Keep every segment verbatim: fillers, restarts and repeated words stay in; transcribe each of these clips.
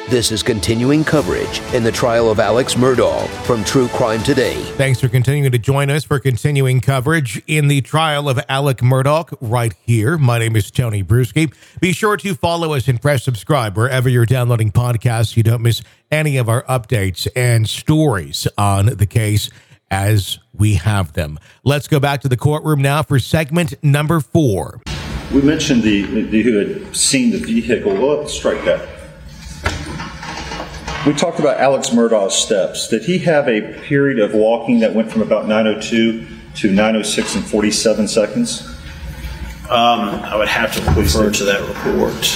This is continuing coverage in the trial of Alex Murdaugh from True Crime Today. Thanks for continuing to join us for continuing coverage in the trial of Alex Murdaugh right here. My name is Tony Bruschi. Be sure to follow us and press subscribe wherever you're downloading podcasts so you don't miss any of our updates and stories on the case as we have them. Let's go back to the courtroom now for segment number four. We mentioned the, the who had seen the vehicle. Well, let's strike that. We talked about Alex Murdaugh's steps. Did he have a period of walking that went from about nine oh two to nine oh six and forty-seven seconds? Um, I would have to refer to that report.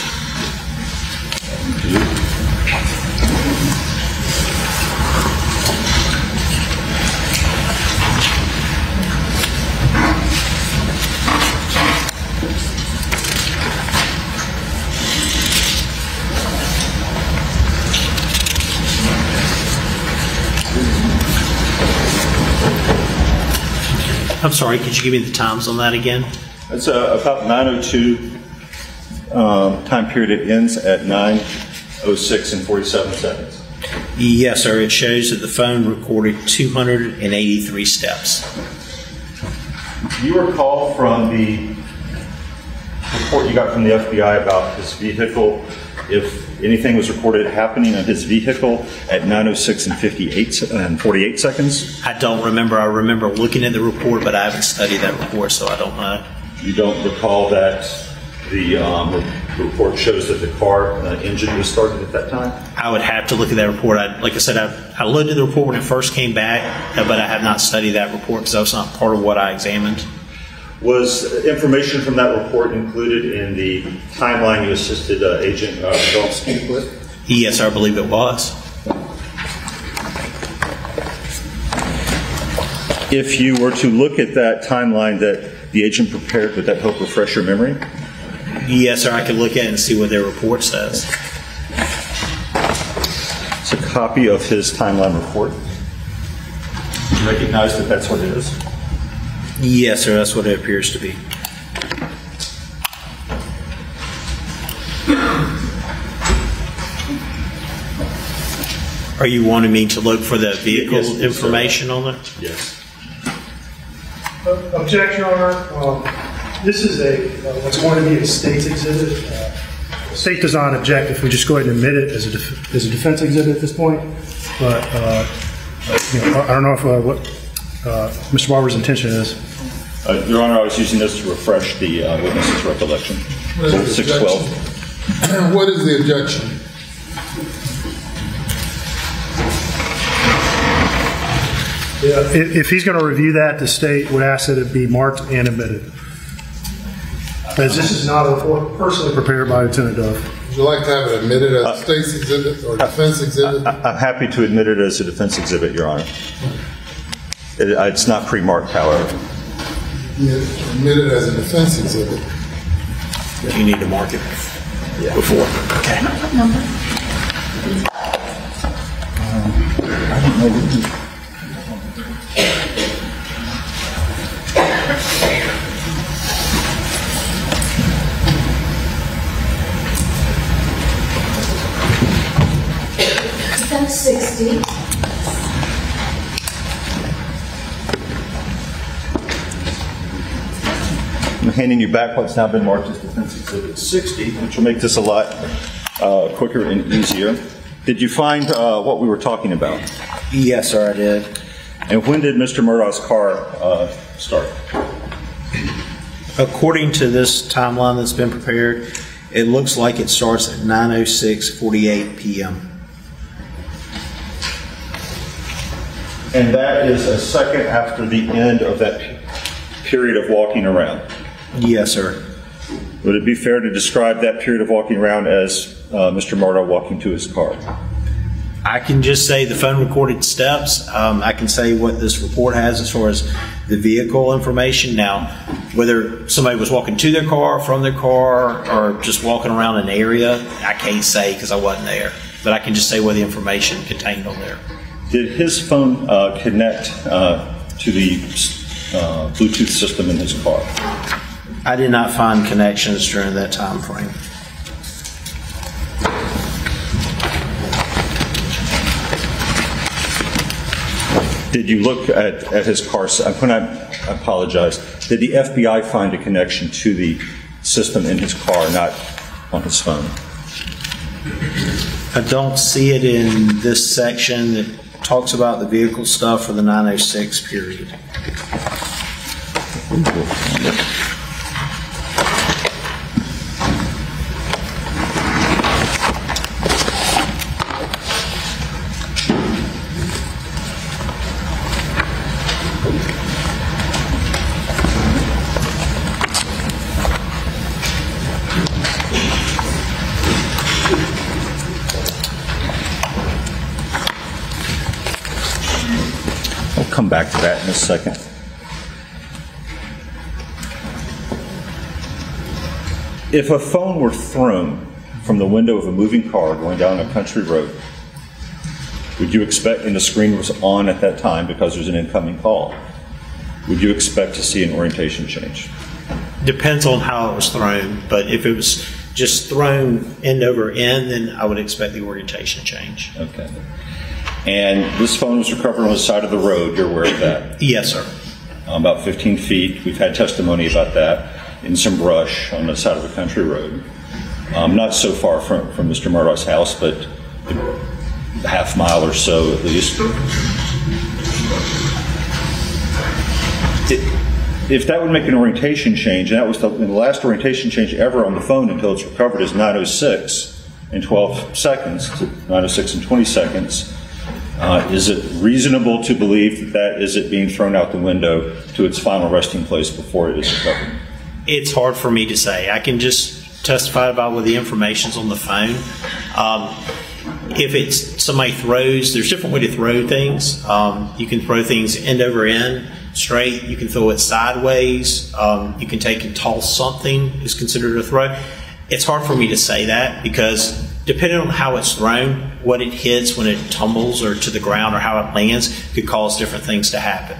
I'm sorry, could you give me the times on that again? It's uh, about nine oh two um, time period. It ends at nine oh six and forty-seven seconds. Yes, sir. It shows that the phone recorded two hundred eighty-three steps. Do you recall from the report you got from the F B I about his vehicle, if anything was recorded happening on his vehicle at nine oh six and fifty-eight and forty-eight seconds? I don't remember. I remember looking at the report, but I haven't studied that report, so I don't know. You don't recall that the um, report shows that the car uh, engine was started at that time? I would have to look at that report. I, like I said, I, I looked at the report when it first came back, but I have not studied that report because that was not part of what I examined. Was information from that report included in the timeline you assisted uh, Agent uh, Dolsky with? Yes, I believe it was. If you were to look at that timeline that the agent prepared, would that help refresh your memory? Yes, sir. I could look at it and see what their report says. It's a copy of his timeline report. Do you recognize that that's what it is? Yes, sir. That's what it appears to be. Are you wanting me to look for the vehicle yes, information on it? Yes. Uh, objection, Your Honor. Um, this is a uh, what's going to be a state's exhibit. Uh, the state does not object if we just go ahead and admit it as a def- as a defense exhibit at this point. But uh, you know, I don't know if uh, what uh, Mister Barber's intention is. Uh, Your Honor, I was using this to refresh the uh, witness's recollection. six twelve. What is the objection? Yeah, if, if he's going to review that, the state would ask that it be marked and admitted. As this is not a report personally prepared by Lieutenant Duff. Would you like to have it admitted as a state's exhibit or defense exhibit? I, I'm happy to admit it as a defense exhibit, Your Honor. It, it's not pre-marked, however. Yeah, admit it as a defense exhibit. You need to mark it yeah. before. Okay. What number? Um, I don't know. What That's sixty. I'm handing you back what's now been marked as Defense Exhibit sixty, which will make this a lot uh, quicker and easier. Did you find uh, what we were talking about? Yes, sir, I did. And when did Mister Murdaugh's car uh, start? According to this timeline that's been prepared, it looks like it starts at nine oh six forty-eight p.m. And that is a second after the end of that period of walking around? Yes, sir. Would it be fair to describe that period of walking around as uh, Mister Murdaugh walking to his car? I can just say the phone recorded steps. Um, I can say what this report has as far as the vehicle information. Now, whether somebody was walking to their car, from their car, or just walking around an area, I can't say because I wasn't there. But I can just say what the information contained on there. Did his phone uh, connect uh, to the uh, Bluetooth system in his car? I did not find connections during that time frame. Did you look at, at his car? I'm going to I apologize. Did the F B I find a connection to the system in his car, not on his phone? I don't see it in this section that talks about the vehicle stuff for the nine oh six period. Come back to that in a second. If a phone were thrown from the window of a moving car going down a country road, would you expect, and the screen was on at that time because there's an incoming call, would you expect to see an orientation change? Depends on how it was thrown, but if it was just thrown end over end, then I would expect the orientation change. Okay. And this phone was recovered on the side of the road. You're aware of that? Yes, sir. Um, about fifteen feet. We've had testimony about that in some brush on the side of a country road. Um, not so far from, from Mister Murdaugh's house, but a half mile or so at least. It, if that would make an orientation change, and that was the, the last orientation change ever on the phone until it's recovered is nine oh six in twelve seconds, nine oh six in twenty seconds. Uh, is it reasonable to believe that that is it being thrown out the window to its final resting place before it is recovered? It's hard for me to say. I can just testify about what the information's on the phone. Um, if it's somebody throws, there's different way to throw things. Um, you can throw things end over end, straight. You can throw it sideways. Um, you can take and toss something is considered a throw. It's hard for me to say that because depending on how it's thrown, what it hits when it tumbles or to the ground or how it lands could cause different things to happen.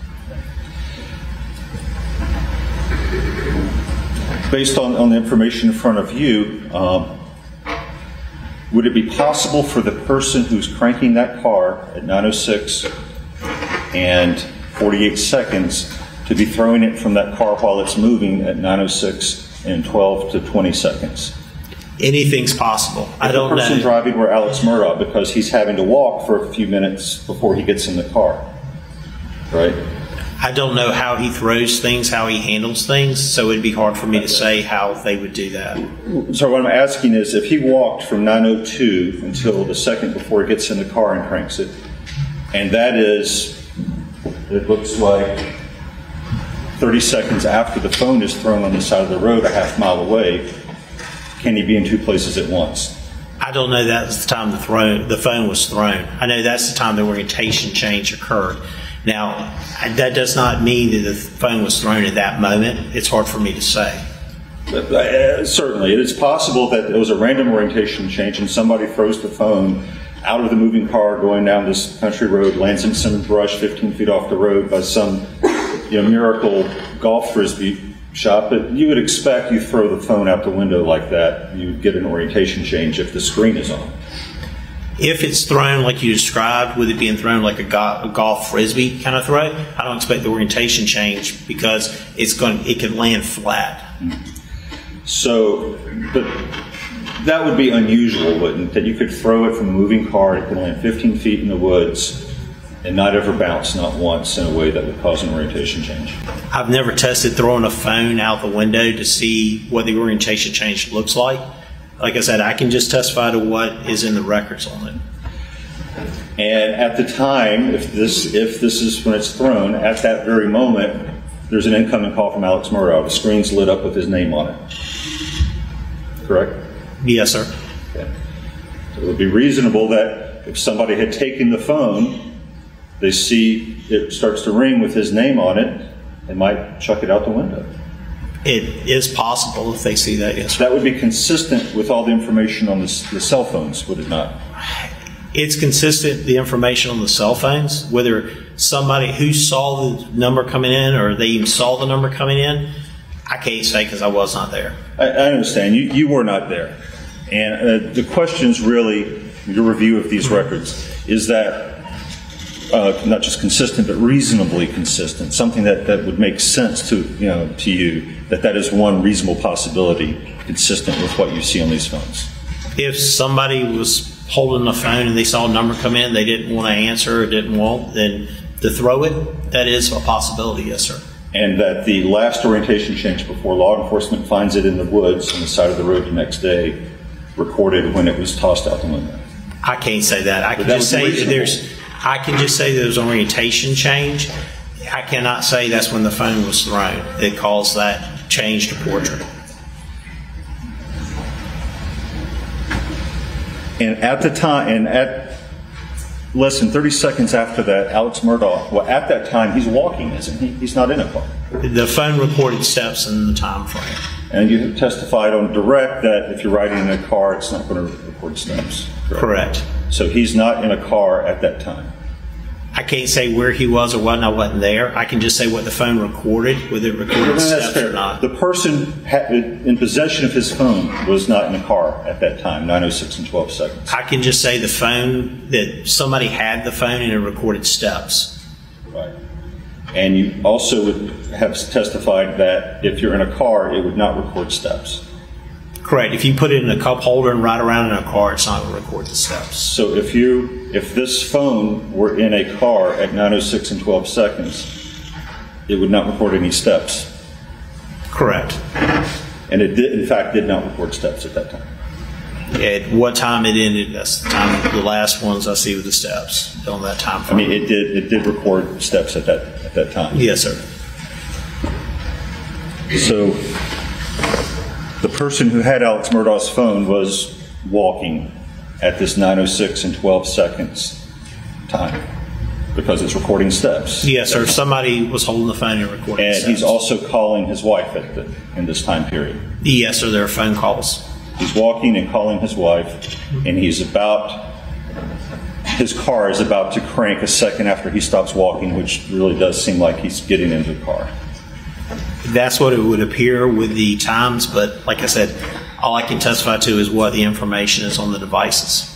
Based on, on the information in front of you, um, would it be possible for the person who's cranking that car at nine oh six and forty-eight seconds to be throwing it from that car while it's moving at nine oh six and twelve to twenty seconds? Anything's possible. I don't know. The person driving were Alex Murdaugh because he's having to walk for a few minutes before he gets in the car, right? I don't know how he throws things, how he handles things, so it'd be hard for me to say how they would do that. So what I'm asking is, if he walked from nine oh two until the second before he gets in the car and cranks it, and that is, it looks like thirty seconds after the phone is thrown on the side of the road a half mile away, can he be in two places at once? I don't know that's the time the, throw, the phone was thrown. I know that's the time the orientation change occurred. Now, that does not mean that the phone was thrown at that moment. It's hard for me to say. Uh, certainly. It is possible that it was a random orientation change and somebody throws the phone out of the moving car going down this country road, lands in some brush fifteen feet off the road by some you know, miracle golf frisbee shot. But you would expect you throw the phone out the window like that, you would get an orientation change if the screen is on. If it's thrown like you described, with it being thrown like a, go- a golf frisbee kind of throw, I don't expect the orientation change because it's going. It can land flat. So, but that would be unusual, wouldn't it? That you could throw it from a moving car, it could land fifteen feet in the woods, and not ever bounce, not once, in a way that would cause an orientation change. I've never tested throwing a phone out the window to see what the orientation change looks like. Like I said, I can just testify to what is in the records on it. And at the time, if this if this is when it's thrown, at that very moment, there's an incoming call from Alex Murdaugh. The screen's lit up with his name on it. Correct? Yes, sir. Okay. So it would be reasonable that if somebody had taken the phone, they see it starts to ring with his name on it, they might chuck it out the window. It is possible if they see that, yes, sir. That would be consistent with all the information on the, the cell phones, would it not? It's consistent, the information on the cell phones, whether somebody who saw the number coming in or they even saw the number coming in, I can't say because I was not there. I, I understand. You, you were not there. And uh, the questions really, your review of these records, is that uh, not just consistent, but reasonably consistent, something that, that would make sense to, you know, to you, that that is one reasonable possibility consistent with what you see on these phones? If somebody was holding the phone and they saw a number come in, they didn't want to answer or didn't want, then to throw it, that is a possibility, yes, sir. And that the last orientation change before law enforcement finds it in the woods on the side of the road the next day recorded when it was tossed out the window? I can't say that. I can that just would be say that reasonable. there's, I can just say there's orientation change. I cannot say that's when the phone was thrown that caused that change to portrait. And at the time, and at less than thirty seconds after that, Alex Murdaugh, well, at that time, he's walking, isn't he? He's not in a car. The phone recorded steps in the time frame. And you have testified on direct that if you're riding in a car, it's not going to record steps. Correct. So he's not in a car at that time. I can't say where he was or wasn't. I wasn't there. I can just say what the phone recorded, whether it recorded That's steps fair. or not. The person ha- in possession of his phone was not in a car at that time, nine oh six and twelve seconds. I can just say the phone, that somebody had the phone and it recorded steps. Right. And you also would have testified that if you're in a car, it would not record steps. Correct. If you put it in a cup holder and ride around in a car, it's not going to record the steps. So if you, if this phone were in a car at nine oh six and twelve seconds, it would not record any steps. Correct. And it did, in fact, did not record steps at that time. At what time it ended, that's the time, the last ones I see with the steps on that time I frame. mean, it did, it did record steps at that, at that time. Yes, sir. So the person who had Alex Murdaugh's phone was walking at this nine oh six and twelve seconds time because it's recording steps. Yes, sir. Somebody was holding the phone and recording And steps. he's also calling his wife at the, in this time period. Yes, sir. There are phone calls. He's walking and calling his wife, and he's about, his car is about to crank a second after he stops walking, which really does seem like he's getting into the car. That's what it would appear with the times, but like I said, all I can testify to is what the information is on the devices.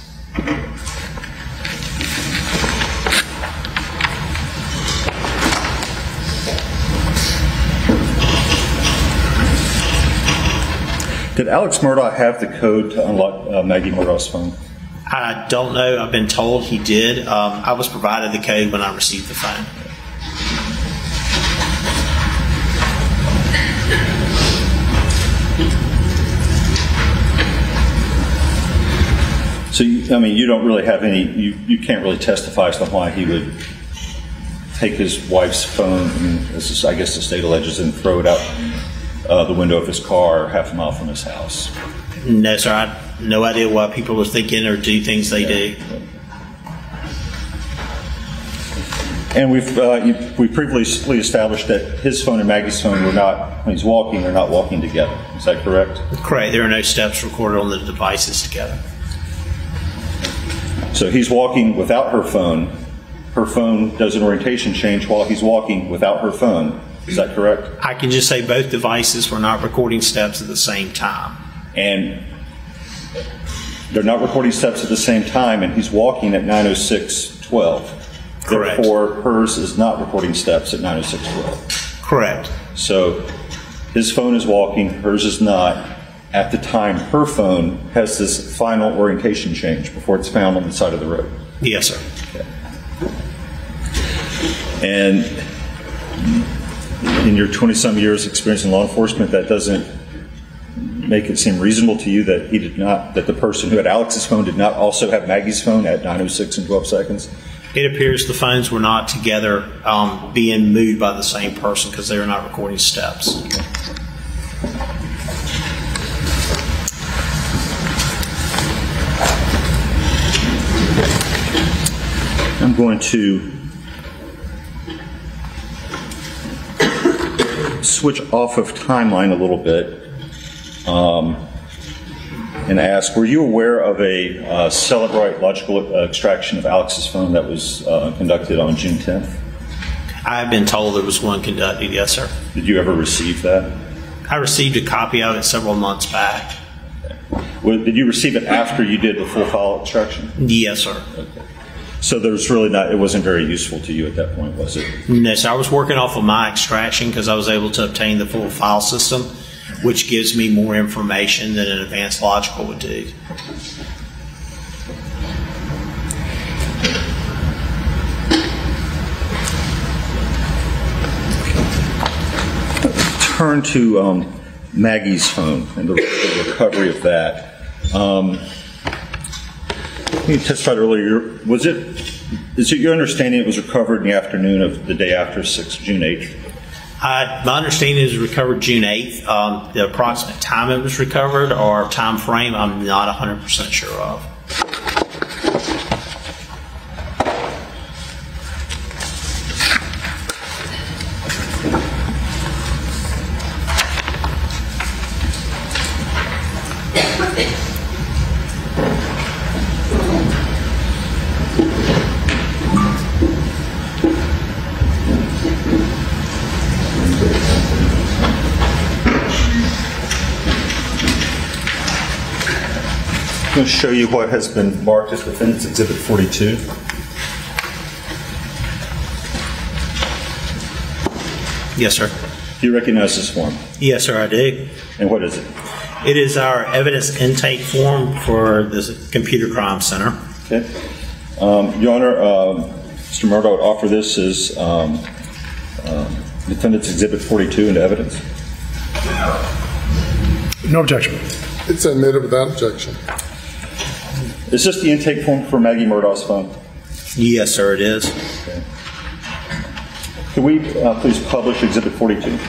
Did Alex Murdaugh have the code to unlock uh, Maggie Murdaugh's phone? I don't know. I've been told he did. Um, I was provided the code when I received the phone. So, you, I mean, you don't really have any, you, you can't really testify as to why he would take his wife's phone, I mean, this is, I guess the state alleges, and throw it out uh, the window of his car half a mile from his house. No, sir. I have no idea why people are thinking or do things they do. And we've uh, you- we previously established that his phone and Maggie's phone were not, when he's walking, they're not walking together. Is that correct? Correct. There are no steps recorded on the devices together. So he's walking without her phone. Her phone does an orientation change while he's walking without her phone. Is that correct? I can just say both devices were not recording steps at the same time. And they're not recording steps at the same time, and he's walking at nine oh six twelve. Correct. Therefore, hers is not recording steps at nine oh six twelve. Correct. So his phone is walking, hers is not. At the time, her phone has this final orientation change before it's found on the side of the road. Yes, sir. And in your twenty-some years experience in law enforcement, that doesn't make it seem reasonable to you that he did not, that the person who had Alex's phone did not also have Maggie's phone at nine oh six and twelve seconds? It appears the phones were not together um, being moved by the same person because they were not recording steps. I'm going to switch off of timeline a little bit um, and ask, were you aware of a uh, Celebrite logical uh, extraction of Alex's phone that was uh, conducted on June tenth? I've been told there was one conducted, yes, sir. Did you ever receive that? I received a copy of it several months back. Well, did you receive it after you did the full file extraction? Yes, sir. Okay. So there's really not, it wasn't very useful to you at that point, was it? No, so I was working off of my extraction because I was able to obtain the full file system, which gives me more information than an advanced logical would do. Turn to um, Maggie's phone and the, the recovery of that. Um, you testified earlier. Was it? Is it your understanding it was recovered in the afternoon of the day after June eighth? Uh, my understanding is it was recovered June eighth. Um, the approximate time it was recovered or time frame, I'm not one hundred percent sure of. I'm going to show you what has been marked as Defendant's Exhibit forty-two. Yes, sir. Do you recognize this form? Yes, sir, I do. And what is it? It is our evidence intake form for the Computer Crime Center. Okay. Um, Your Honor, um, Mister Murdoch would offer this as um, um, Defendant's Exhibit forty-two into evidence. No objection. It's admitted without objection. Is this the intake form for Maggie Murdoch's phone? Yes, sir, it is. Okay. Could we uh, please publish Exhibit forty-two?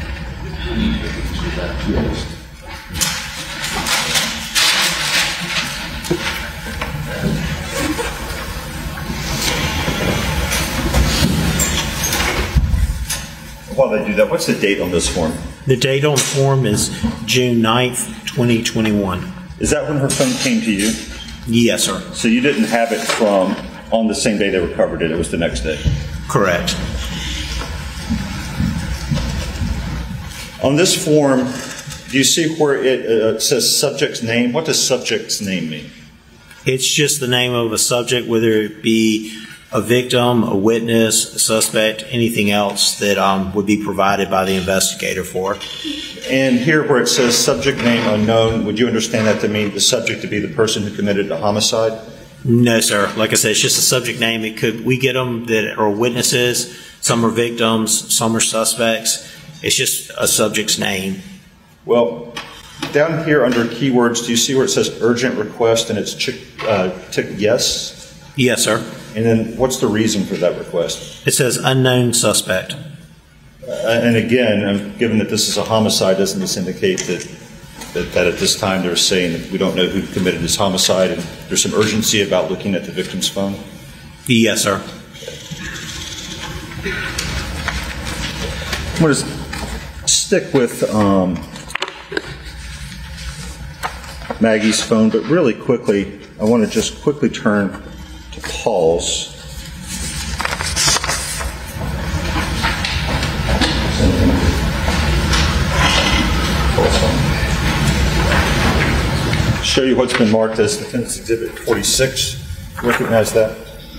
While they do that, what's the date on this form? The date on the form is June ninth, twenty twenty-one. Is that when her phone came to you? Yes, sir. So you didn't have it from on the same day they recovered it, it was the next day? Correct. On this form, do you see where it uh, says subject's name? What does subject's name mean? It's just the name of a subject, whether it be a victim, a witness, a suspect, anything else that um, would be provided by the investigator for. And here where it says subject name unknown, would you understand that to mean the subject to be the person who committed the homicide? No, sir. Like I said, it's just a subject name. It could we get them that are witnesses. Some are victims. Some are suspects. It's just a subject's name. Well, down here under keywords, do you see where it says urgent request and it's chick, uh, tick yes? Yes, sir. And then what's the reason for that request? It says unknown suspect. Uh, and again, um, given that this is a homicide, doesn't this indicate that, that that at this time they're saying that we don't know who committed this homicide and there's some urgency about looking at the victim's phone? Yes, sir. I'm going to stick with um, Maggie's phone, but really quickly, I want to just quickly turn to Paul's. Show you what's been marked as Defendant's Exhibit forty-six. Recognize that?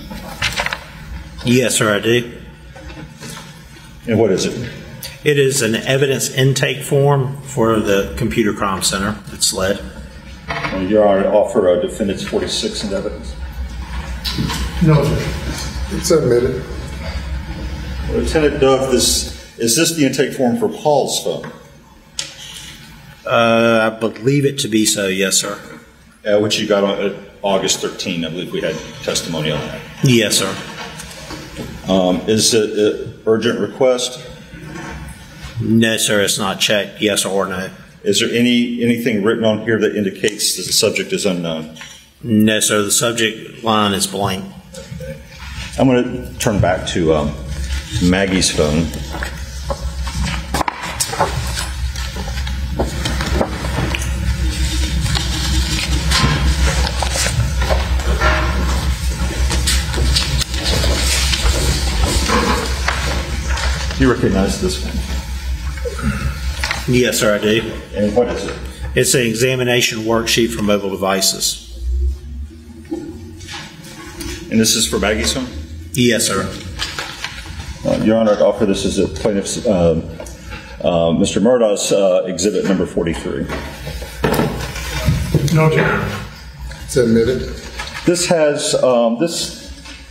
Yes, sir, I do. And what is it? It is an evidence intake form for the Computer Crime Center that's led. Uh, Your Honor, offer a Defendant's forty-six in evidence. No objection. It's admitted. Lieutenant Duff, this, is this the intake form for Paul's phone? Uh, I believe it to be so, yes, sir. Uh, which you got on uh, August thirteenth. I believe we had testimony on that. Yes, sir. Um, is it an urgent request? No, sir, it's not checked, yes or no. Is there any anything written on here that indicates that the subject is unknown? No, sir, the subject line is blank. I'm going to turn back to um, Maggie's phone. Do you recognize this one? Yes, sir, I do. And what is it? It's an examination worksheet for mobile devices. And this is for Maggie's phone? Yes, sir. Uh, Your Honor, I'd offer this as a plaintiff's, um, uh, Mister Murdaugh's uh, exhibit number forty-three. No objection. It's admitted. This has, um, this,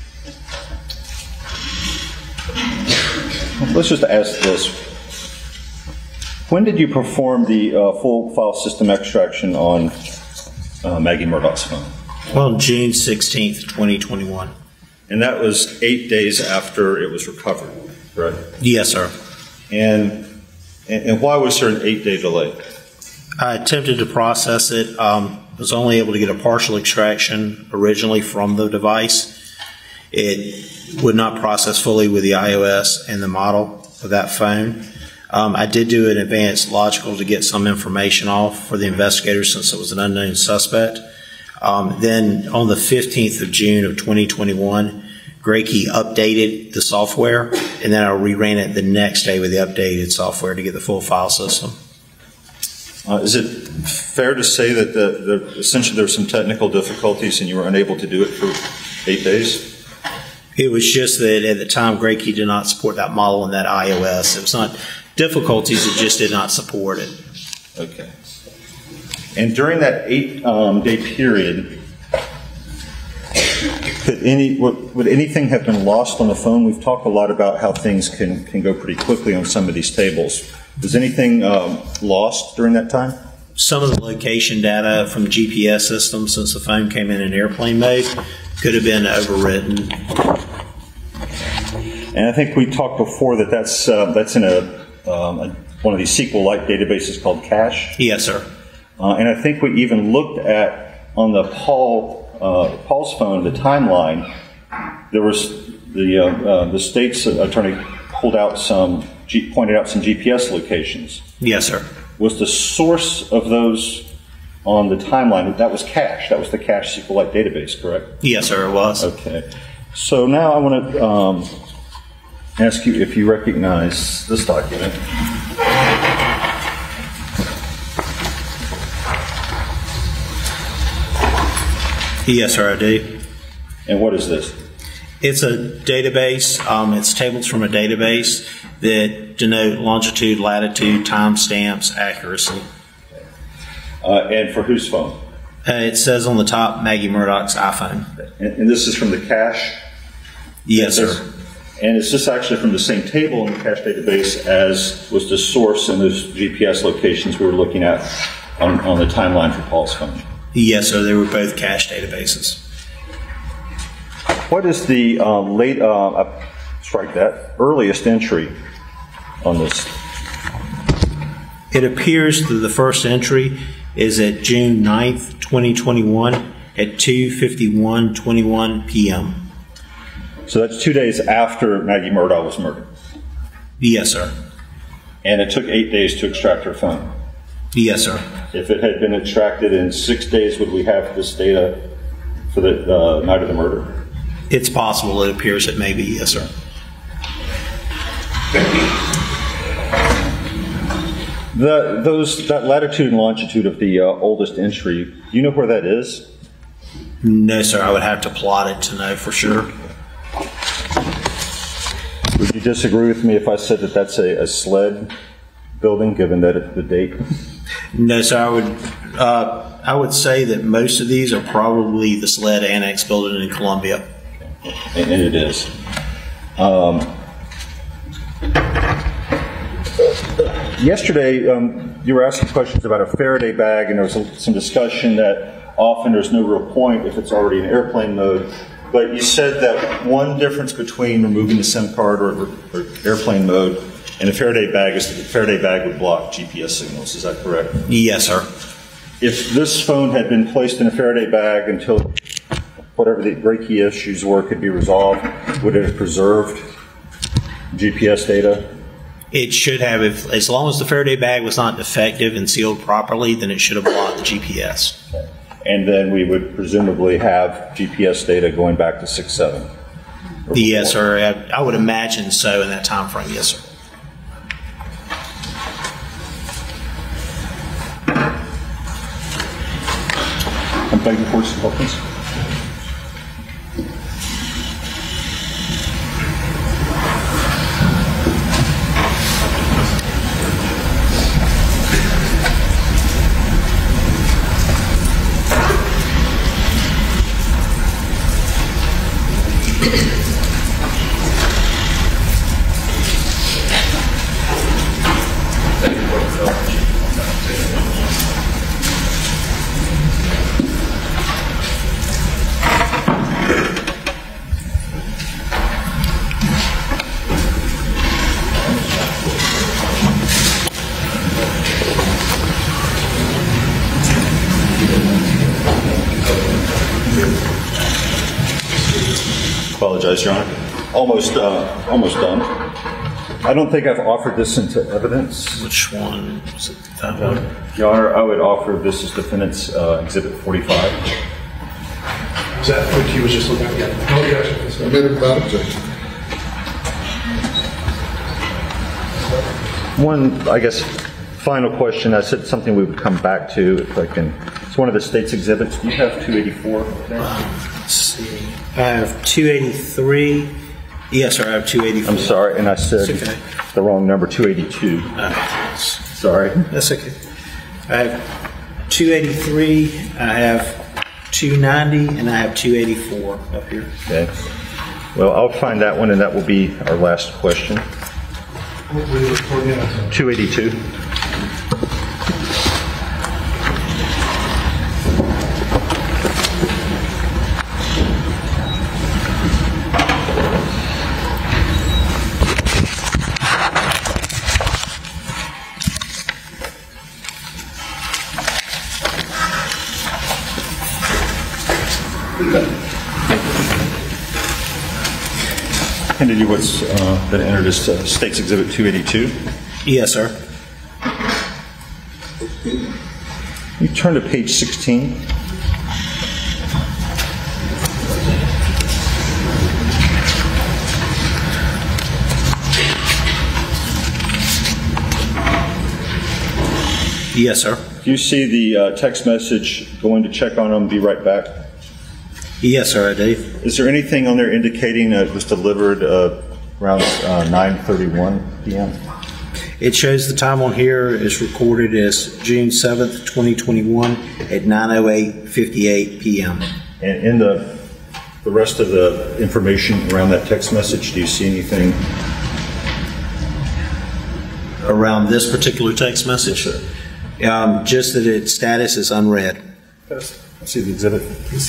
let's just ask this. When did you perform the uh, full file system extraction on uh, Maggie Murdaugh's phone? Well, June sixteenth, twenty twenty-one. And that was eight days after it was recovered, right? Yes, sir. And and why was there an eight-day delay? I attempted to process it. Um, was only able to get a partial extraction originally from the device. It would not process fully with the iOS and the model of that phone. Um, I did do an advanced logical to get some information off for the investigators since it was an unknown suspect. Um, then on the fifteenth of June of twenty twenty-one, Graykey updated the software, and then I reran it the next day with the updated software to get the full file system. Uh, is it fair to say that the, the, essentially there were some technical difficulties and you were unable to do it for eight days? It was just that at the time, Graykey did not support that model and that iOS. It was not difficulties, it just did not support it. Okay. And during that eight um, day period, could any would, would anything have been lost on the phone? We've talked a lot about how things can, can go pretty quickly on some of these tables. Was anything um, lost during that time? Some of the location data from the G P S system, since the phone came in in airplane mode, could have been overwritten. And I think we talked before that that's uh, that's in a, um, a one of these SQLite databases called Cache. Yes, sir. Uh, and I think we even looked at, on the Paul, uh, Paul's phone, the timeline, there was the, uh, uh, the state's attorney pulled out some, G, pointed out some G P S locations. Yes, sir. Was the source of those on the timeline, that was Cache, that was the Cache SQLite database, correct? Yes, sir, it was. Okay. So now I want to um, ask you if you recognize this document. Yes, sir, I do. And what is this? It's a database. Um, it's tables from a database that denote longitude, latitude, timestamps, accuracy. Uh, and for whose phone? Uh, it says on the top, Maggie Murdaugh's iPhone. And, and this is from the Cache? Yes, sir. And is this actually from the same table in the Cache database as was the source in those G P S locations we were looking at on, on the timeline for Paul's phone? Yes, sir. They were both cache databases. What is the uh, late, uh, uh, strike that, earliest entry on this? It appears that the first entry is at June ninth, twenty twenty-one at two fifty-one twenty-one p.m. So that's two days after Maggie Murdaugh was murdered. Yes, sir. And it took eight days to extract her phone. Yes, sir. If it had been extracted in six days, would we have this data for the uh, night of the murder? It's possible. It appears it may be. Yes, sir. The, those, that latitude and longitude of the uh, oldest entry, do you know where that is? No, sir. I would have to plot it to know for sure. Would you disagree with me if I said that that's a, a SLED building, given that it, the date? No, sir. I would uh, I would say that most of these are probably the SLED Annex building in Columbia. And, and it is. Um, yesterday, um, you were asking questions about a Faraday bag, and there was a, some discussion that often there's no real point if it's already in airplane mode. But you said that one difference between removing the SIM card or, or, or airplane mode and a Faraday bag is that the Faraday bag would block G P S signals. Is that correct? Yes, sir. If this phone had been placed in a Faraday bag until whatever the Graykey issues were could be resolved, would it have preserved G P S data? It should have. If, as long as the Faraday bag was not defective and sealed properly, then it should have blocked the G P S. Okay. And then we would presumably have G P S data going back to six seven. Yes, sir. I, I would imagine so in that time frame. Yes, sir. I'm begging for some questions. Apologize, Your Honor. Almost, uh, almost done. I don't think I've offered this into evidence. Which one? Is it that one? Your Honor, I would offer this as defendant's uh, Exhibit forty-five. Is that what you was just looking at? Yeah. No objection. Submitted without objection. One, I guess, final question. I said something we would come back to if I can. It's one of the state's exhibits. Do you have two eighty-four there? Let's see. I have two eighty-three. Yes, sir, I have two eighty-four. I'm sorry, and I said It's okay. the wrong number, two eighty-two. Uh, Sorry. That's okay. I have two eighty-three, I have two ninety, and I have two eighty-four up here. Okay. Well, I'll find that one, and that will be our last question. What were you reporting at? two eighty-two. Handed you what's uh, been entered as uh, State's Exhibit two eighty-two. Yes, sir. You turn to page sixteen. Yes, sir. Do you see the uh, text message, going to check on them, be right back? Yes, sir, I do. Is there anything on there indicating uh, it was delivered uh, around uh, nine thirty-one p.m.? It shows the time on here is recorded as June seventh, twenty twenty-one at nine oh eight fifty-eight p.m. And in the the rest of the information around that text message, do you see anything? Around this particular text message? Yes, Um, just that its status is unread. Let's see the exhibit, please.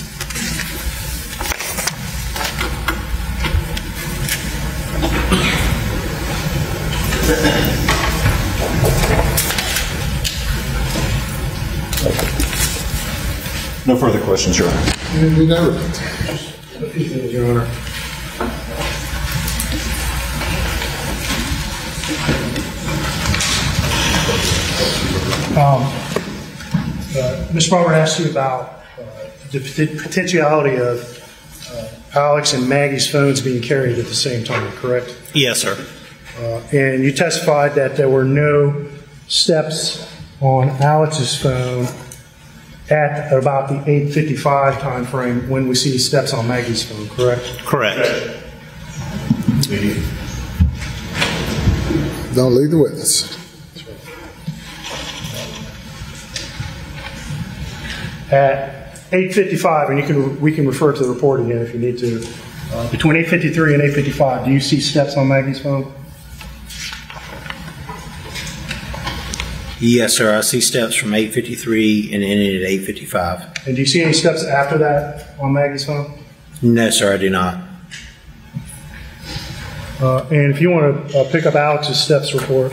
No further questions, Your Honor. We never. A few things, Your Honor. Um, uh, Miz Robert asked you about uh, the pot- potentiality of uh, Alex and Maggie's phones being carried at the same time, correct? Yes, sir. Uh, and you testified that there were no steps on Alex's phone at about the eight fifty-five time frame when we see steps on Maggie's phone, correct? Correct. Don't leave the witness. At eight fifty-five, and you can we can refer to the report again if you need to. Uh, between eight fifty-three and eight fifty-five, do you see steps on Maggie's phone? Yes, sir. I see steps from eight fifty-three and ending at eight fifty-five. And do you see any steps after that on Maggie's phone? No, sir, I do not. Uh, and if you want to uh, pick up Alex's steps report,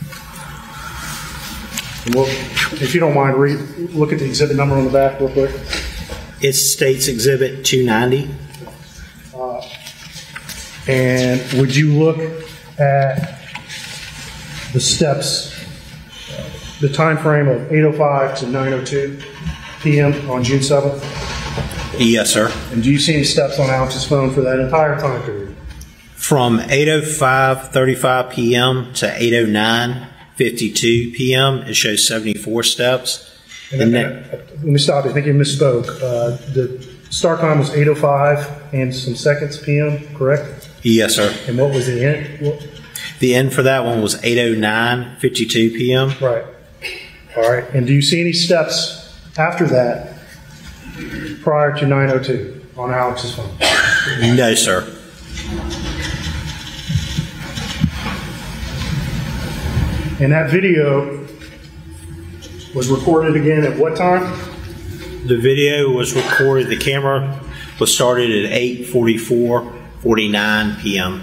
and we'll, if you don't mind, read, look at the exhibit number on the back real quick. It's State's Exhibit two ninety. Uh, and would you look at the steps, the time frame of eight oh five to nine oh two p.m. on June seventh? Yes, sir. And do you see any steps on Alex's phone for that entire time period? From eight oh five thirty-five p.m. to eight oh nine fifty-two p.m., it shows seventy-four steps. And And then, uh, let me stop you. I think you misspoke. Uh, the start time was eight oh five and some seconds p.m., correct? Yes, sir. And what was the end? What, The end for that one was eight oh nine fifty-two p.m. right. All right. And do you see any steps after that prior to nine oh two on Alex's phone? No, sir. And that video was recorded again at what time? The video was recorded, the camera was started at eight forty-four forty-nine p.m.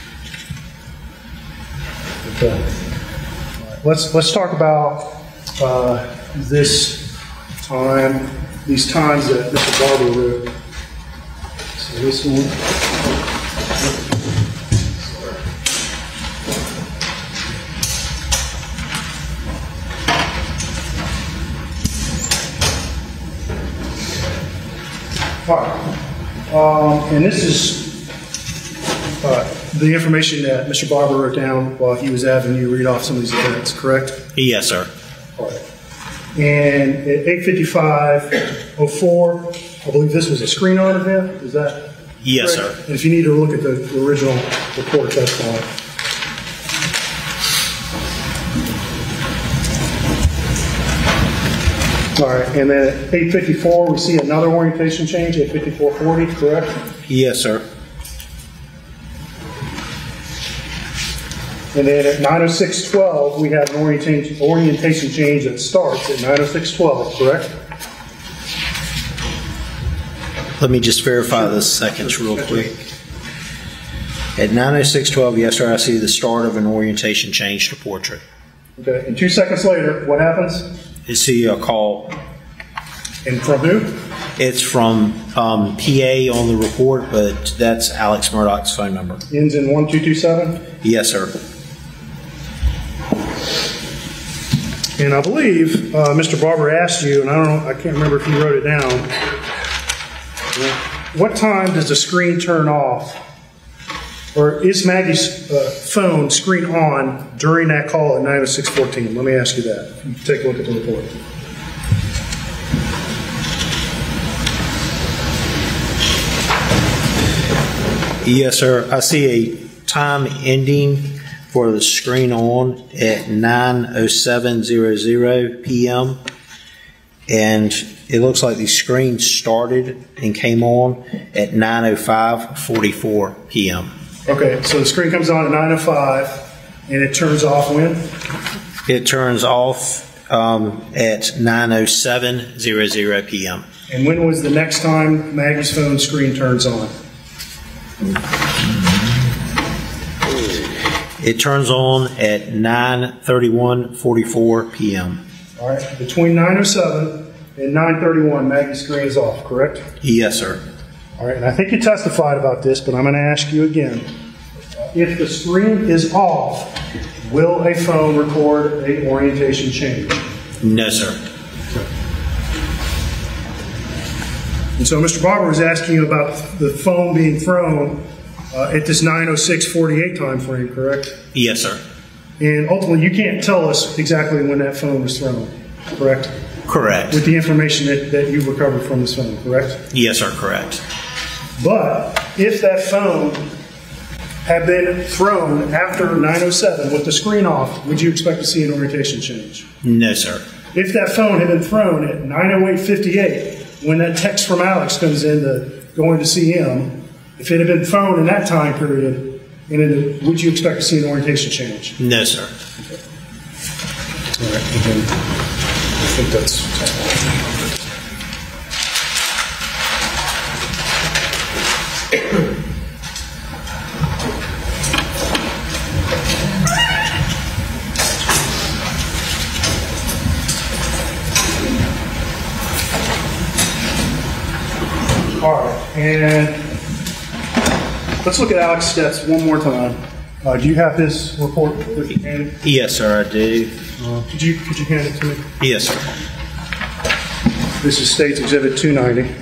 Okay. Let's let's talk about uh, this time, these times that Mister Barber wrote. So this one. All right. Um, and this is uh, the information that Mister Barber wrote down while he was having you read off some of these events, correct? Yes, sir. All right. And at eight fifty-five oh four, I believe this was a screen-on event, is that Yes, correct? sir. And if you need to look at the, the original report, that's fine. All right, and then at eight fifty-four, we see another orientation change, at fifty-four forty, correct? Yes, sir. And then at nine oh six twelve, we have an orientation, orientation change that starts at nine oh six twelve, correct? Let me just verify the seconds real quick. At nine oh six twelve, yes, sir, I see the start of an orientation change to portrait. Okay, and two seconds later, what happens? I see a call. And from who? It's from um, P A on the report, but that's Alex Murdoch's phone number. Ends in one two two seven? Yes, sir. And I believe uh, Mister Barber asked you, and I don't know, I can't remember if he wrote it down. What time does the screen turn off? Or is Maggie's uh, phone screen on during that call at nine oh six fourteen? Let me ask you that. You take a look at the report. Yes, sir. I see a time ending for the screen on at nine oh seven hundred p.m. And it looks like the screen started and came on at nine oh five forty-four p.m. Okay, so the screen comes on at nine oh five and it turns off when? It turns off um, at nine oh seven hundred p.m. And when was the next time Maggie's phone screen turns on? It turns on at nine thirty-one forty-four p.m. All right, between nine oh seven and nine thirty-one, Maggie's screen is off, correct? Yes, sir. All right, and I think you testified about this, but I'm going to ask you again. If the screen is off, will a phone record a orientation change? No, sir. And so Mister Barber was asking you about the phone being thrown uh, at this nine oh six forty-eight time frame, correct? Yes, sir. And ultimately, you can't tell us exactly when that phone was thrown, correct? Correct. With the information that, that you recovered from this phone, correct? Yes, sir, correct. But if that phone had been thrown after nine oh seven with the screen off, would you expect to see an orientation change? No, sir. If that phone had been thrown at nine oh eight fifty-eight, when that text from Alex comes in to going to see him, if it had been thrown in that time period, and it, would you expect to see an orientation change? No, sir. Okay. All right. Okay. I think that's. All right, and let's look at Alex's steps one more time. Uh, do you have this report with you handy? Yes, sir, I do. Uh, could you could you hand it to me? Yes, sir. This is State's Exhibit two ninety.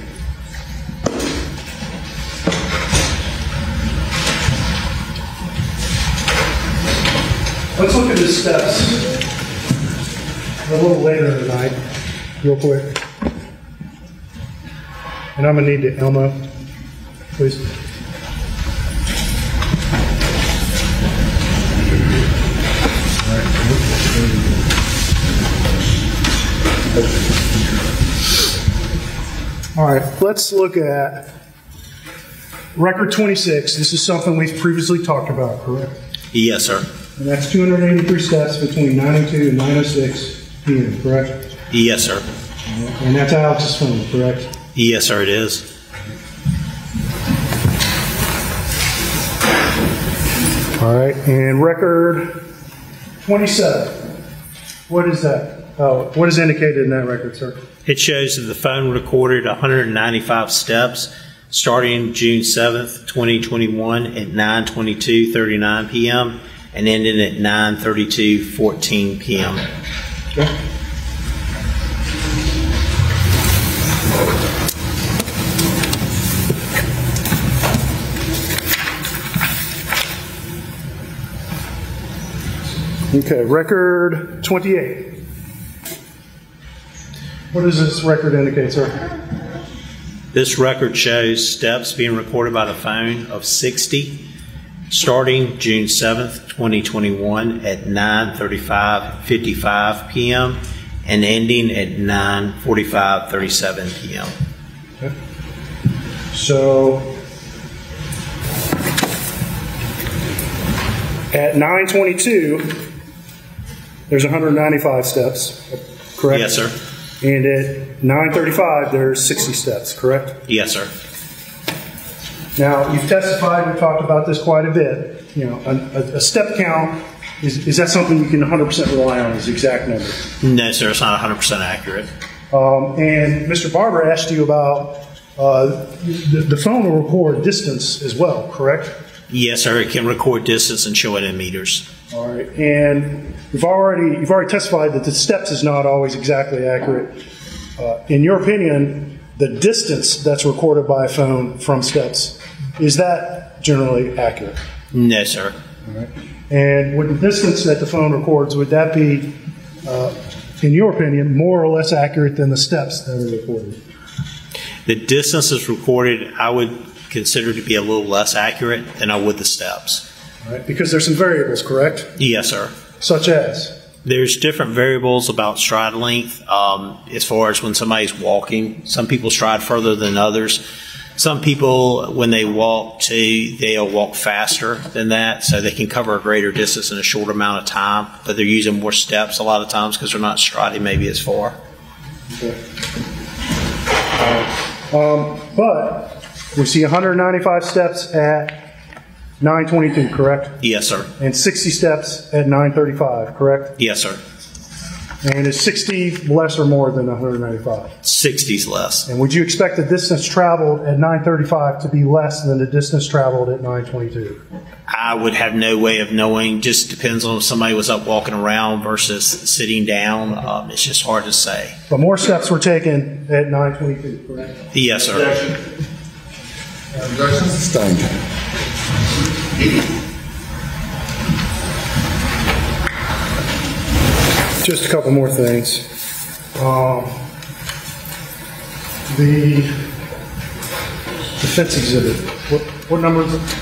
Let's look at the steps a little later tonight, real quick. And I'm going to need the Elmo, please. All right, let's look at record twenty-six, this is something we've previously talked about, correct? Yes, sir. And that's two hundred eighty-three steps between nine oh two and nine oh six p m, correct? Yes, sir. And that's Alex's phone, correct? Yes, sir, it is. All right, and record twenty-seven, what is that? Oh, what is indicated in that record, sir? It shows that the phone recorded one hundred ninety-five steps starting June seventh, twenty twenty-one at nine twenty-two thirty-nine p m and ending at nine thirty-two fourteen p m Okay. Okay, record twenty-eight. What does this record indicate, sir? This record shows steps being recorded by the phone of sixty starting June seventh, twenty twenty-one at nine thirty-five fifty-five p m and ending at nine forty-five thirty-seven p m Okay. So at nine twenty-two, there's one hundred ninety-five steps, correct? Yes, sir. And at nine thirty-five, there's sixty steps, correct? Yes, sir. Now, you've testified, we've talked about this quite a bit. You know, a, a step count, is, is that something you can one hundred percent rely on as the exact number? No, sir, it's not one hundred percent accurate. Um, and Mister Barber asked you about uh, the, the phone will record distance as well, correct? Yes, sir, it can record distance and show it in meters. All right, and you've already you've already testified that the steps is not always exactly accurate. Uh, in your opinion, the distance that's recorded by a phone from steps, is that generally accurate? No, sir. All right. And would the distance that the phone records, would that be, uh, in your opinion, more or less accurate than the steps that are recorded? The distance is recorded, I would consider to be a little less accurate than I would the steps. All right, because there's some variables, correct? Yes, sir. Such as? There's different variables about stride length um, as far as when somebody's walking. Some people stride further than others. Some people, when they walk too, they'll walk faster than that, so they can cover a greater distance in a short amount of time, but they're using more steps a lot of times because they're not striding maybe as far. Okay. Um, but we see one hundred ninety-five steps at nine twenty-two, correct? Yes, sir. And sixty steps at nine thirty-five, correct? Yes, sir. And is sixty less or more than one hundred ninety-five? sixty's less. And would you expect the distance traveled at nine thirty-five to be less than the distance traveled at nine twenty-two? I would have no way of knowing. Just depends on if somebody was up walking around versus sitting down. Um, it's just hard to say. But more steps were taken at nine twenty-two, correct? Yes, sir. Objection sustained. Just a couple more things. Um, the defense exhibit, what, what number is it?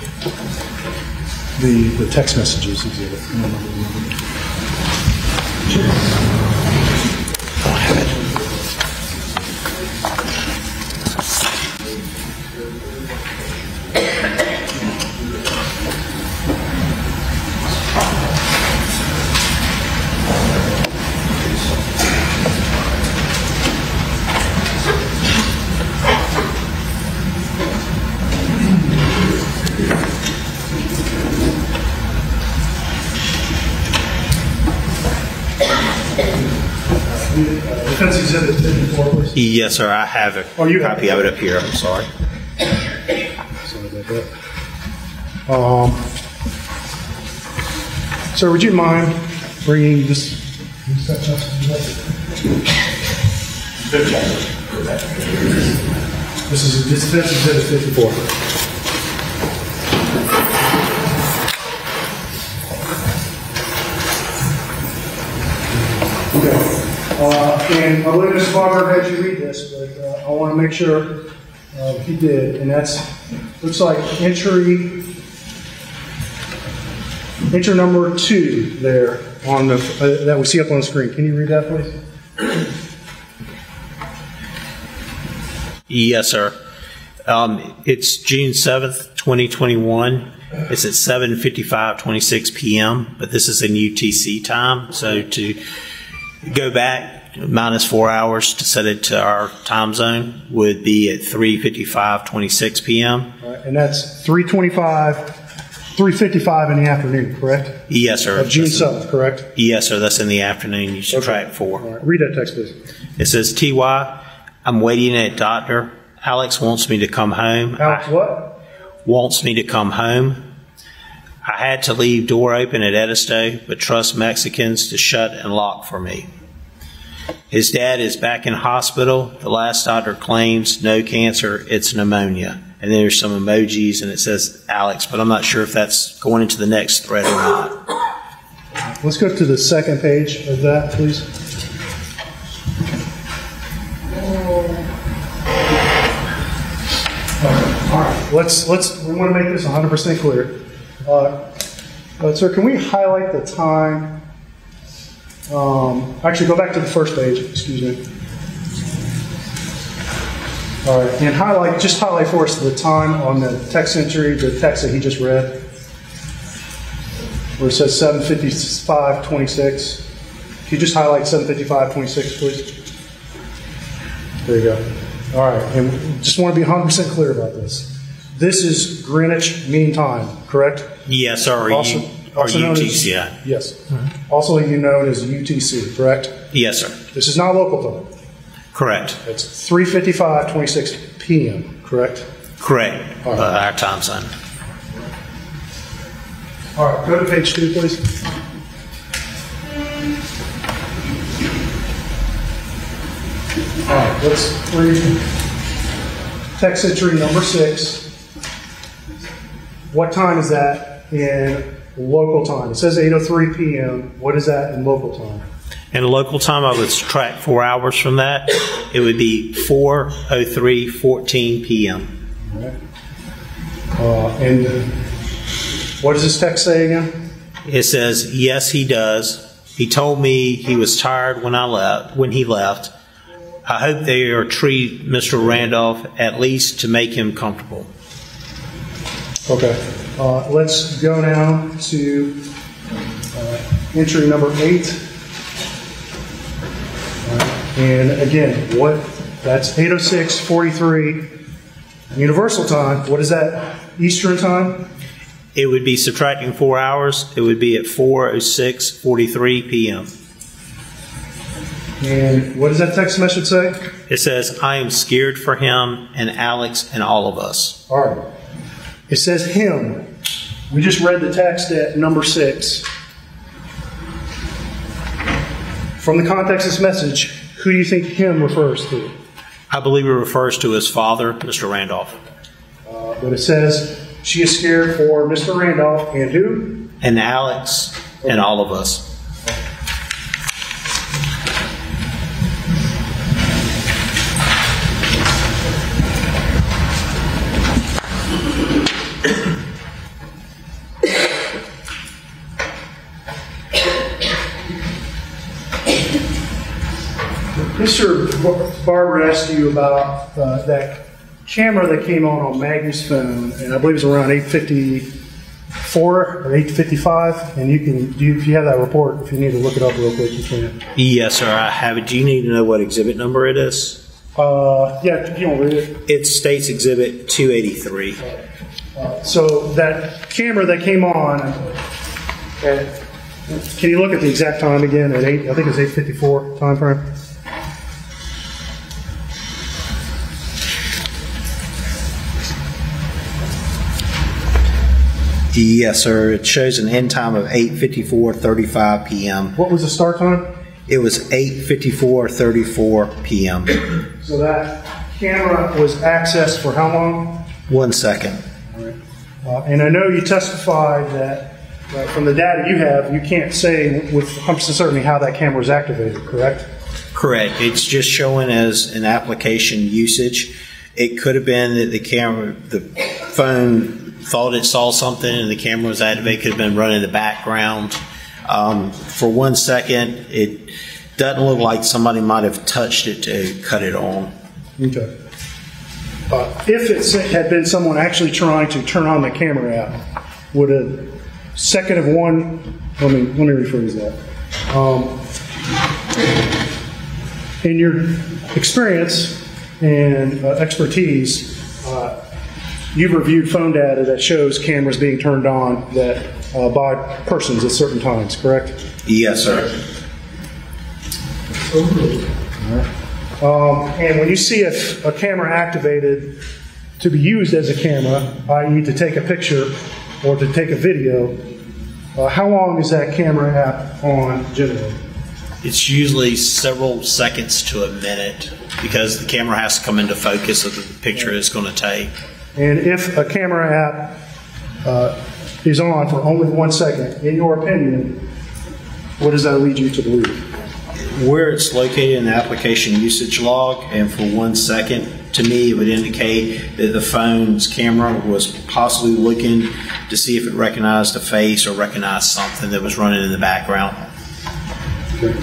The, the text messages exhibit. What number is it? Defense exhibit fifty-four, please. Yes, sir. I have a Oh, you have copy it. of it up here. I'm sorry. Sorry about that. Um, sir, would you mind bringing this? these text messages up? This is defense exhibit fifty-four. Okay. Uh, and I believe Mister Barber had you read this, but uh, I want to make sure uh, he did. And that's, looks like entry, entry number two there on the, uh, that we see up on the screen. Can you read that, please? Yes, sir. Um, it's June seventh, twenty twenty-one. It's at seven fifty-five, twenty-six p.m., but this is in U T C time. So to go back minus four hours to set it to our time zone would be at three fifty-five, twenty-six p.m. All right, and that's three twenty-five, three fifty-five in the afternoon, correct? Yes, sir. Of June seventh, correct? Yes, sir. That's in the afternoon. You subtract Okay. four. All right, read that text, please. It says, T Y, I'm waiting at doctor. Alex wants me to come home. Alex, I- what? wants me to come home. I had to leave door open at Edisto, but trust Mexicans to shut and lock for me. His dad is back in hospital. The last doctor claims no cancer, it's pneumonia. And there's some emojis and it says Alex, but I'm not sure if that's going into the next thread or not. Let's go to the second page of that, please. All right, let's, let's, we want to make this one hundred percent clear. Uh, uh, sir, can we highlight the time? Um, actually, go back to the first page, excuse me. All right, and highlight, just highlight for us the time on the text entry, the text that he just read, where it says seven fifty-five twenty-six. Can you just highlight seven fifty-five twenty-six, please? There you go. All right, and just want to be one hundred percent clear about this. This is Greenwich Mean Time, correct? Yes, sir. Or, Also- U, or also known U T as- C, yeah. Yes. Also you known as U T C, correct? Yes, sir. This is not local time. Correct. It's three fifty-five twenty-six p.m., correct? Correct. All right. Uh, our time zone. All right, go to page two, please. All right, let's read text entry number six. What time is that in local time? It says eight oh three p.m. What is that in local time? In local time, I would subtract four hours from that. It would be four oh three fourteen p.m. All right. Uh, and what does this text say again? It says, yes, he does. He told me he was tired when I left, when he left. I hope they are treat Mister Randolph at least to make him comfortable. Okay. Uh, let's go now to uh, entry number eight. All right. And again, what? That's eight oh six forty-three Universal Time. What is that? Eastern Time? It would be subtracting four hours. It would be at four oh six forty-three p.m. And what does that text message say? It says, I am scared for him and Alex and all of us. All right. It says him. We just read the text at number six. From the context of this message, who do you think him refers to? I believe it refers to his father, Mister Randolph. Uh, but it says she is scared for Mister Randolph and who? And Alex and all of us. Mister Barber asked you about uh, that camera that came on on Maggie's phone, and I believe it was around eight fifty-four or eight fifty-five. And you can, do you, if you have that report, if you need to look it up real quick, you can. Yes, sir, I have it. Do you need to know what exhibit number it is? Uh, yeah, if you want to read it. It's States Exhibit two eighty-three. Uh, so that camera that came on, at, can you look at the exact time again? At eight, I think it's eight fifty-four time frame. Yes, sir. It shows an end time of eight fifty-four thirty-five p.m. What was the start time? It was eight fifty-four thirty-four p.m. So that camera was accessed for how long? One second. Uh, and I know you testified that uh, from the data you have, you can't say with one hundred percent certainty how that camera was activated, correct? Correct. It's just showing as an application usage. It could have been that the camera, the phone thought it saw something and the camera was activated. Could have been running in the background. Um, for one second, it doesn't look like somebody might have touched it to cut it on. Okay. uh, if it had been someone actually trying to turn on the camera app, would a second of one, let me, let me rephrase that. Um, in your experience and uh, expertise, uh, you've reviewed phone data that shows cameras being turned on that uh, by persons at certain times, correct? Yes, sir. Um, and when you see a, a camera activated to be used as a camera, that is to take a picture or to take a video, uh, how long is that camera app on generally? It's usually several seconds to a minute because the camera has to come into focus of the picture it's going to take. And if a camera app uh, is on for only one second, in your opinion, what does that lead you to believe? Where it's located in the application usage log, and for one second, to me, it would indicate that the phone's camera was possibly looking to see if it recognized a face or recognized something that was running in the background. Okay.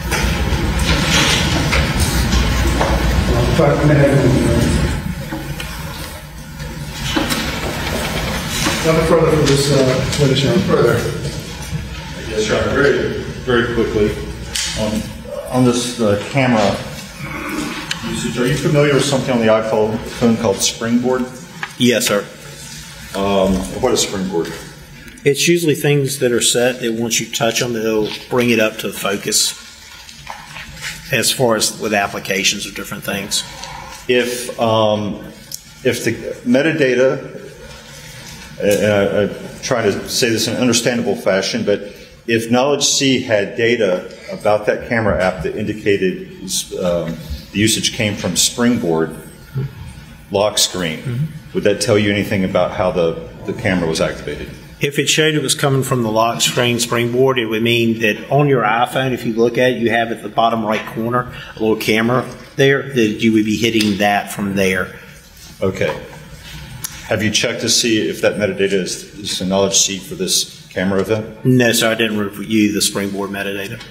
Nothing further for this uh, witness, Your Honor. Further. Yes, Your Honor. Very, very quickly, on, on this uh, camera usage, are you familiar with something on the iPhone phone called Springboard? Yes, sir. Um, what is Springboard? It's usually things that are set that once you touch them, it'll bring it up to focus as far as with applications of different things. If, um, if the metadata, and I, I try to say this in an understandable fashion, but if Knowledge C had data about that camera app that indicated um, the usage came from Springboard lock screen, mm-hmm. would that tell you anything about how the, the camera was activated? If it showed it was coming from the lock screen Springboard, it would mean that on your iPhone, if you look at it, you have at the bottom right corner a little camera there, that you would be hitting that from there. Okay. Have you checked to see if that metadata is, is a Knowledge C for this camera event? No, sir, I didn't review the Springboard metadata.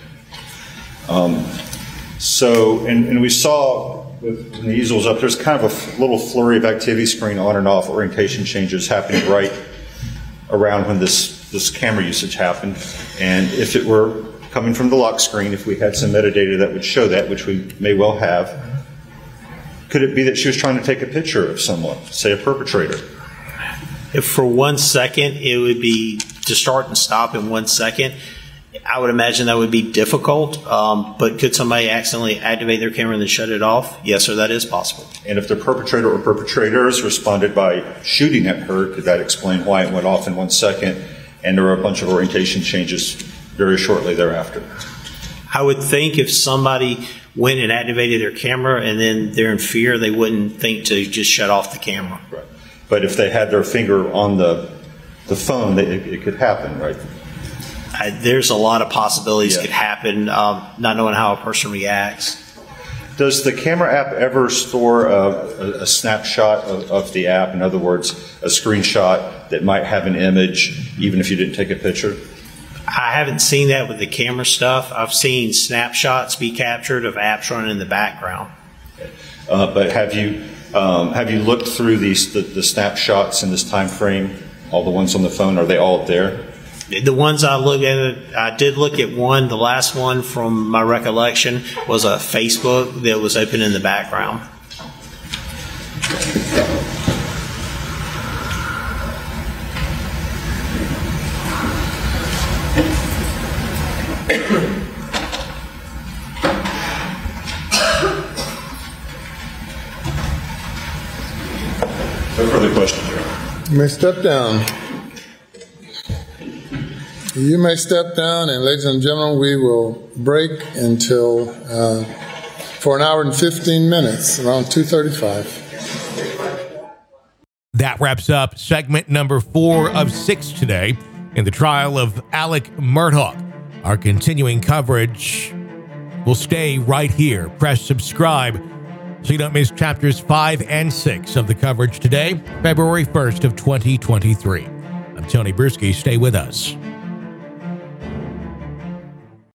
Um, so, and, and we saw with when the easel's up, there's kind of a f- little flurry of activity screen on and off orientation changes happening right around when this, this camera usage happened. And if it were coming from the lock screen, if we had some metadata that would show that, which we may well have, could it be that she was trying to take a picture of someone, say a perpetrator? If for one second it would be to start and stop in one second, I would imagine that would be difficult. Um, but could somebody accidentally activate their camera and then shut it off? Yes, sir, that is possible. And if the perpetrator or perpetrators responded by shooting at her, could that explain why it went off in one second and there were a bunch of orientation changes very shortly thereafter? I would think if somebody went and activated their camera and then they're in fear, they wouldn't think to just shut off the camera. Right. But if they had their finger on the the phone, they, it, it could happen, right? I, there's a lot of possibilities Yeah. could happen, um, not knowing how a person reacts. Does the camera app ever store a, a, a snapshot of, of the app? In other words, a screenshot that might have an image, even if you didn't take a picture? I haven't seen that with the camera stuff. I've seen snapshots be captured of apps running in the background. Uh, but have you um, have you looked through these the, the snapshots in this time frame? All the ones on the phone, are they all there? The ones I looked at, I did look at one. The last one, from my recollection, was a Facebook that was open in the background. No further questions, Your Honor. You may step down. You may step down, and ladies and gentlemen, we will break until uh, for an hour and fifteen minutes, around two thirty-five. That wraps up segment number four of six today in the trial of Alec Murdaugh. Our continuing coverage will stay right here. Press subscribe so you don't miss chapters five and six of the coverage today, February first of twenty twenty-three. I'm Tony Bruschi. Stay with us.